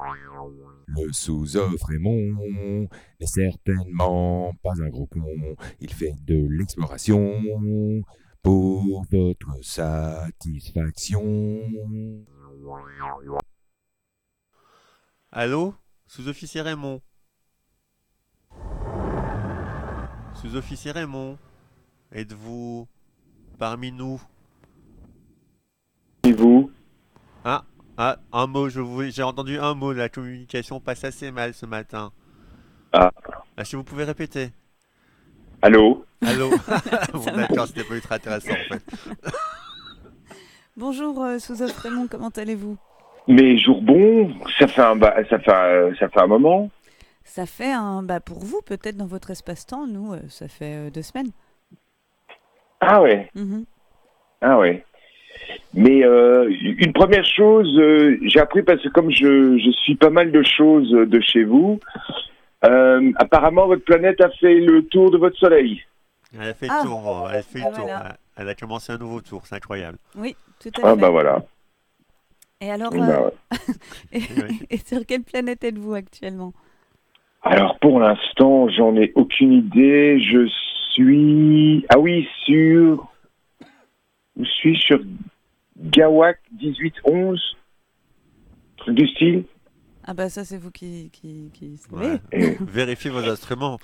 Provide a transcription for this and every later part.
Le sous-off Raymond n'est certainement pas un gros con. Il fait de l'exploration pour votre satisfaction. Allô? Sous-officier Raymond? Sous-officier Raymond? Êtes-vous parmi nous? Et vous? Ah, un mot, j'ai entendu un mot, la communication passe assez mal ce matin. Ah, Si vous pouvez répéter. allô? Allô? Bon, Ça d'accord, marche. c'était pas ultra intéressant en fait. Bonjour sous-off Raymond, comment allez-vous? Mais jour bon, ça fait un moment. Ça fait pour vous peut-être dans votre espace-temps, nous ça fait 2 semaines. Ah ouais, Mhm. ah ouais. Mais une première chose, j'ai appris parce que comme je suis pas mal de choses de chez vous, apparemment votre planète a fait le tour de votre soleil. Elle a fait Ah. le tour, elle a fait Ah, le tour. voilà. Elle a commencé un nouveau tour, c'est incroyable. Oui, tout à Ah fait. bah voilà. Et alors, Bah ouais. et, Oui. et sur quelle planète êtes-vous actuellement? Alors pour l'instant, j'en ai aucune idée. Je suis sur Gawak 1811, truc du style. Ah bah ça c'est vous qui savez. Ouais. Et, Vérifiez vos instruments.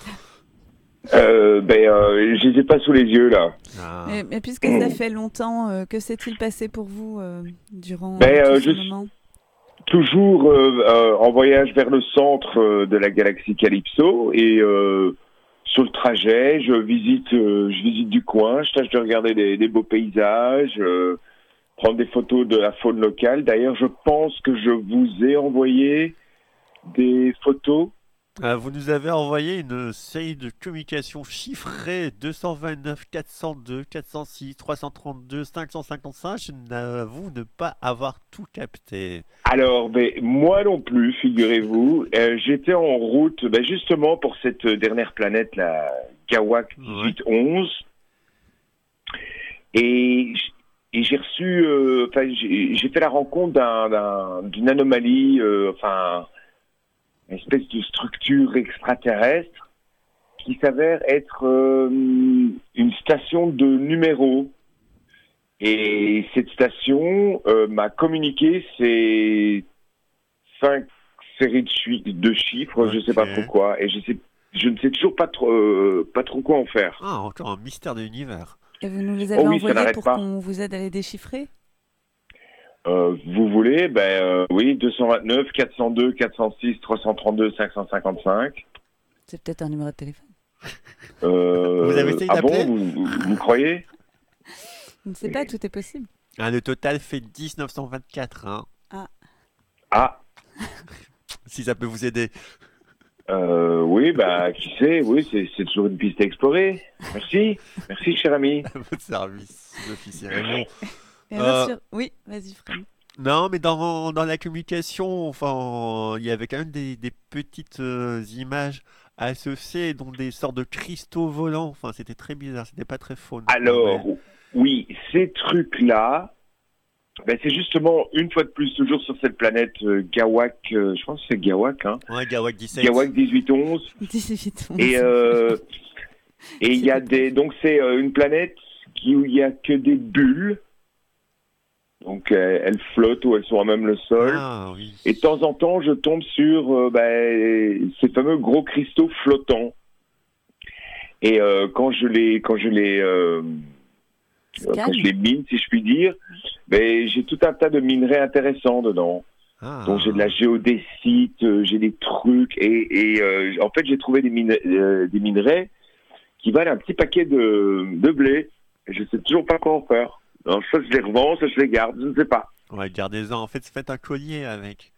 je les ai pas sous les yeux là. Ah. Mais puisque ça fait longtemps, que s'est-il passé pour vous durant Ben, tout je ce suis- moment? Toujours en voyage vers le centre de la galaxie Calypso et sur le trajet, je visite du coin, je tâche de regarder des beaux paysages, prendre des photos de la faune locale. D'ailleurs, je pense que je vous ai envoyé des photos. Vous nous avez envoyé une série de communications chiffrées 229, 402, 406, 332, 555. Je n'avoue ne pas avoir tout capté. Alors, moi non plus, figurez-vous. J'étais en route justement pour cette dernière planète, la Gawak 1811. Et j'ai reçu, j'ai fait la rencontre d'une anomalie, une espèce de structure extraterrestre qui s'avère être une station de numéros. Et cette station m'a communiqué ces 5 séries de chiffres, Ok. je sais pas trop quoi, et je ne sais toujours pas trop quoi en faire. Ah, encore un mystère de l'univers. Et vous nous les avez Oh oui, ça envoyés n'arrête pour pas. qu'on vous aide à les déchiffrer? Vous voulez, oui, 229, 402, 406, 332, 555. C'est peut-être un numéro de téléphone. Vous avez essayé d'appeler? Bon, vous croyez? Je ne sais pas, tout est possible. Le total fait 10 924. Hein. Ah, Si ça peut vous aider. oui, qui sait, oui, c'est toujours une piste à explorer. Merci, cher ami. À votre service, officier Raymond. Et alors oui, vas-y Fred. Non, mais dans la communication, enfin, il y avait quand même des petites images associées, dont des sortes de cristaux volants. Enfin, c'était très bizarre, c'était pas très faune. Alors, oui, ces trucs-là, c'est justement, une fois de plus, toujours sur cette planète Gawak, je pense que c'est Gawak, hein. Ouais, Gawak 17. Gawak 1811. 18 Et il y a donc c'est une planète où il y a que des bulles. Donc elles flottent ou elles sont à même le sol. Ah, oui. Et de temps en temps, je tombe sur ces fameux gros cristaux flottants. Et quand je les mine, si je puis dire, j'ai tout un tas de minerais intéressants dedans. Ah. Donc j'ai de la géodésite, j'ai des trucs et en fait j'ai trouvé des minerais qui valent un petit paquet de blé. Et je sais toujours pas quoi en faire. Alors ça je les revends, ça je les garde, je ne sais pas. Ouais, gardez-en. En fait, faites un collier avec.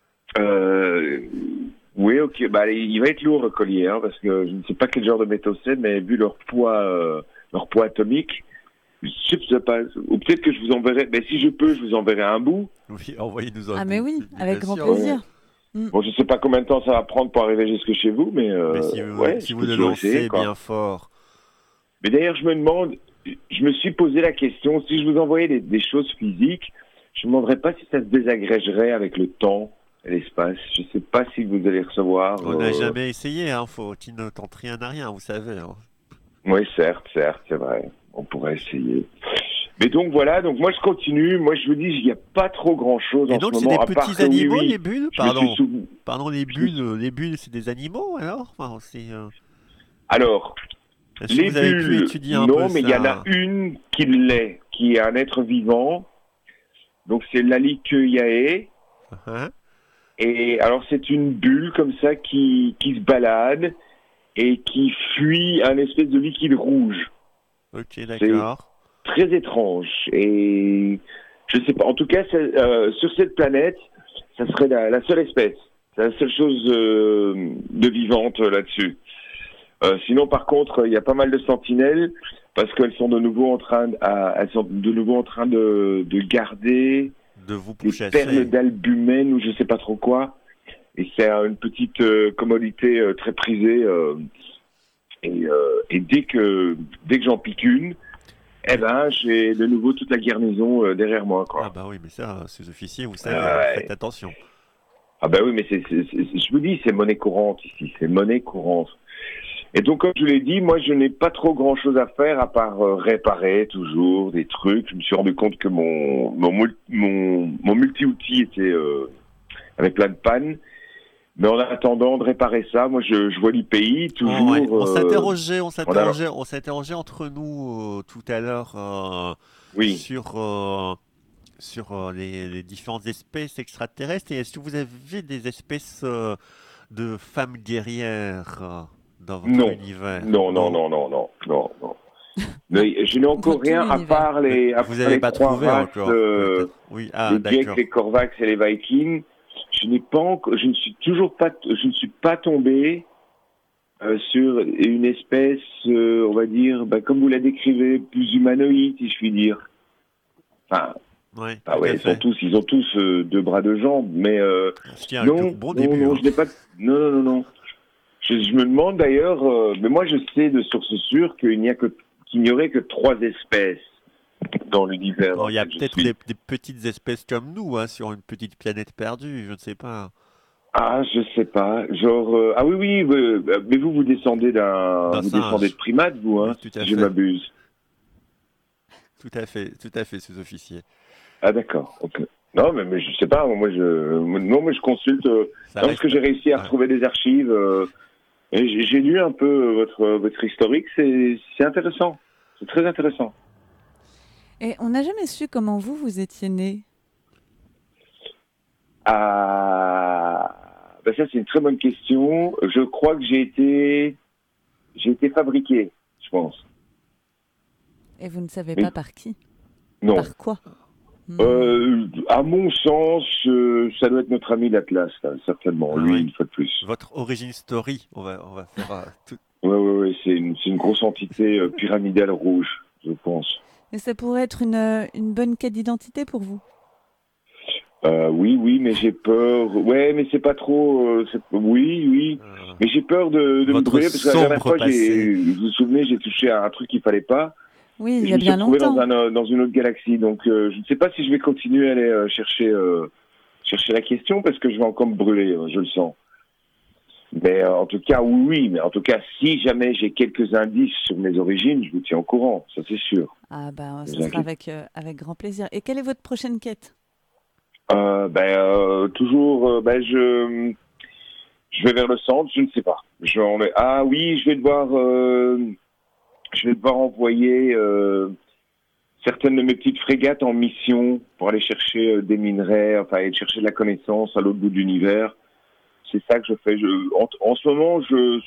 Oui, ok. Il va être lourd le collier, hein, parce que je ne sais pas quel genre de métaux c'est, mais vu leur poids atomique, je sais pas. Ou peut-être que je vous enverrai. Mais si je peux, je vous enverrai un bout. Oui, envoyez-nous un. Ah mais oui, bien avec grand sûr. plaisir. Bon, je sais pas combien de temps ça va prendre pour arriver jusque chez vous, mais, Mais si je vous peux le toujours lancez essayer, quoi. bien fort. Mais d'ailleurs, je me suis posé la question, si je vous envoyais des choses physiques, je me demanderais pas si ça se désagrégerait avec le temps. l'espace. Je ne sais pas si vous allez recevoir. On n'a jamais essayé, hein. Qui ne tente rien à rien, vous savez. Hein. Oui, certes, c'est vrai. On pourrait essayer. Mais donc voilà, donc moi je continue. Moi je vous dis, il n'y a pas trop grand-chose Et en donc ce c'est moment. des à part petits que, animaux, oui, les bulles? je me suis souvenu- Pardon, les je me suis- bulles, c'est des animaux alors? Enfin, Alors, est-ce que les vous avez pu bulles, étudier un peu non, mais il y en a ça? une qui l'est, qui est un être vivant. Donc c'est l'Aliqueuiae. Hein. Et alors c'est une bulle comme ça qui se balade et qui fuit un espèce de liquide rouge. Ok, d'accord. Très étrange. Et je sais pas. En tout cas, sur cette planète, ça serait la seule espèce. C'est la seule chose de vivante là-dessus. Sinon, par contre, il y a pas mal de sentinelles parce qu'elles sont de nouveau en train, de garder De vous des pourchasser. perles d'albumène ou je sais pas trop quoi. Et c'est une petite commodité très prisée. Et dès que j'en pique une, eh ben j'ai de nouveau toute la garnison derrière moi, Ah quoi. bah oui, mais ça, ces officiers, vous savez, Ouais. faites attention. Ah ben oui, mais je vous dis, c'est monnaie courante ici, c'est monnaie courante. Et donc, comme je l'ai dit, moi, je n'ai pas trop grand-chose à faire à part réparer toujours des trucs. Je me suis rendu compte que mon multi-outil était avec plein de pannes. Mais en attendant de réparer ça, moi, je vois l'IPI toujours. Ouais, on on s'interrogeait entre nous tout à l'heure Oui. sur les différentes espèces extraterrestres. Et est-ce que vous avez des espèces de femmes guerrières dans votre Non. univers? Non. Mais je n'ai encore Dans tout rien à l'univers. part les Vous n'avez pas trois trouvé races, encore, peut-être. Oui, ah, les Geeks, d'accord. les Korvax et les Vikings. Je ne suis pas tombé sur une espèce, on va dire, comme vous la décrivez, plus humanoïde, si je puis dire. Enfin, Ouais, ah tout ouais, à fait. ils ont tous deux bras, deux jambes, mais Ce qui est un non, bon début. non, Hein. je n'ai pas. Non. Je me demande d'ailleurs, mais moi je sais de source sûre qu'il n'y aurait que 3 espèces dans l'univers dans Bon, il y a lequel je peut-être suis. des petites espèces comme nous, hein, sur une petite planète perdue, je ne sais pas. Ah, je sais pas. Genre, ah oui, mais vous descendez D'un vous singe. descendez de primates, vous, Oui, hein, tout à si je fait. m'abuse. Tout à fait, ces officiers. Ah d'accord. Ok. Non, mais je sais pas. Moi, je consulte. Ça Parce reste. que j'ai réussi à Ouais. retrouver des archives. Et j'ai lu un peu votre historique. C'est intéressant. C'est très intéressant. Et on n'a jamais su comment vous étiez né. Ah, ça c'est une très bonne question. Je crois que j'ai été fabriqué, je pense. Et vous ne savez Oui. pas par qui? Non. Par quoi? À mon sens, ça doit être notre ami l'Atlas, là, certainement. Ah Lui, oui. une fois de plus. Votre origin story, on va faire tout. Ouais, c'est une grosse entité pyramidale rouge, je pense. Et ça pourrait être une bonne quête d'identité pour vous? Oui, mais j'ai peur. Ouais, mais c'est pas trop. Oui. Mais j'ai peur de me Votre brûler parce que la dernière sombre fois, passé. vous vous souvenez, j'ai touché à un truc qu'il fallait pas. Oui, Et il je y a me suis bien retrouvé longtemps. dans une autre galaxie. Donc, je ne sais pas si je vais continuer à aller chercher la question parce que je vais encore me brûler, je le sens. Mais en tout cas, oui. Mais en tout cas, si jamais j'ai quelques indices sur mes origines, je vous tiens au courant. Ça, c'est sûr. Ah bah, Ne ce vous sera inquiétez. avec grand plaisir. Et quelle est votre prochaine quête? Toujours, je vais vers le centre. Je ne sais pas. Ah oui, je vais devoir envoyer certaines de mes petites frégates en mission pour aller chercher des minerais, enfin aller chercher de la connaissance à l'autre bout de l'univers. C'est ça que je fais. En ce moment,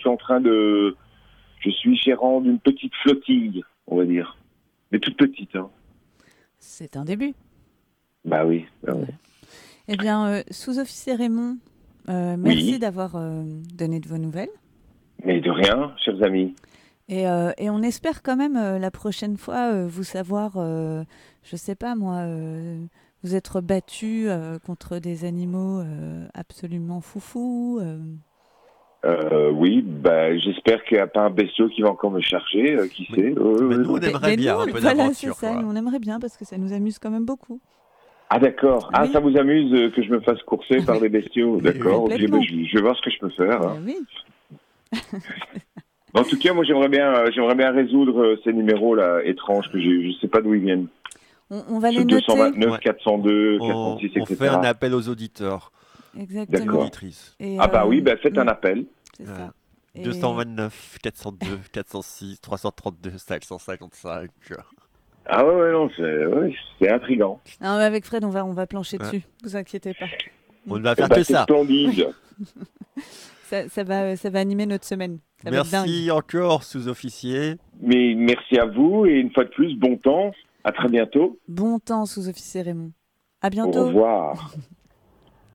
je suis gérant d'une petite flottille, on va dire, mais toute petite. Hein. C'est un début. Bah oui. Voilà. Eh bien, sous-officier Raymond, merci d'avoir donné de vos nouvelles. Mais de rien, chers amis. Et on espère quand même la prochaine fois vous savoir, je sais pas moi, vous être battu contre des animaux absolument foufous. Oui, j'espère qu'il n'y a pas un bestiau qui va encore me charger, qui sait. Mais nous, on aimerait bien un peu voilà, d'aventure. c'est ça, quoi. nous, on aimerait bien parce que ça nous amuse quand même beaucoup. Ah d'accord. Ah, Oui. ça vous amuse que je me fasse courser par des bestiaux. D'accord. Ok, Complètement. ben, je vais voir ce que je peux faire. Hein. Oui. En tout cas, moi, j'aimerais bien résoudre ces numéros là étranges que je sais pas d'où ils viennent. On va Ce les noter. 229, Ouais. 402, On 406, etc. fait un appel aux auditeurs, Exactement. D'accord. auditrices. Et, Ah bah oui, faites un appel. C'est Voilà. ça. Et- 229, 402, 406, 332, 555. Ah ouais, non, c'est intriguant. Non, mais avec Fred, on va plancher Ouais. dessus. Vous inquiétez pas. On ne va Eh faire ben, que c'est ça. splendide. Ça va animer notre semaine. Ça va être dingue. Merci encore, sous-officier. Mais merci à vous et une fois de plus, bon temps. À très bientôt. Bon temps, sous-officier Raymond. À Au bientôt. revoir.